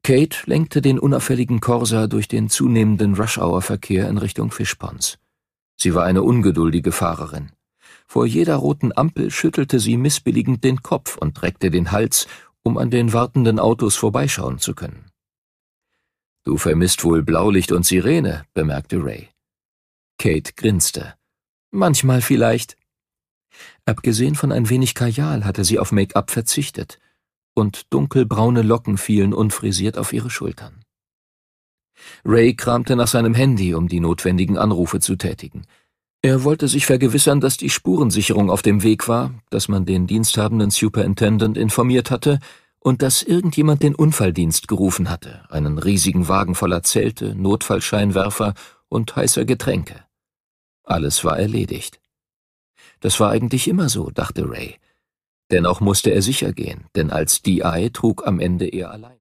Kate lenkte den unauffälligen Corsa durch den zunehmenden Rush-Hour-Verkehr in Richtung Fishponds. Sie war eine ungeduldige Fahrerin. Vor jeder roten Ampel schüttelte sie missbilligend den Kopf und reckte den Hals, um an den wartenden Autos vorbeischauen zu können. »Du vermisst wohl Blaulicht und Sirene«, bemerkte Ray. Kate grinste. »Manchmal vielleicht.« Abgesehen von ein wenig Kajal hatte sie auf Make-up verzichtet, und dunkelbraune Locken fielen unfrisiert auf ihre Schultern. Ray kramte nach seinem Handy, um die notwendigen Anrufe zu tätigen. Er wollte sich vergewissern, dass die Spurensicherung auf dem Weg war, dass man den diensthabenden Superintendent informiert hatte und dass irgendjemand den Unfalldienst gerufen hatte, einen riesigen Wagen voller Zelte, Notfallscheinwerfer und heißer Getränke. Alles war erledigt. Das war eigentlich immer so, dachte Ray. Dennoch musste er sicher gehen, denn als DI trug am Ende er allein.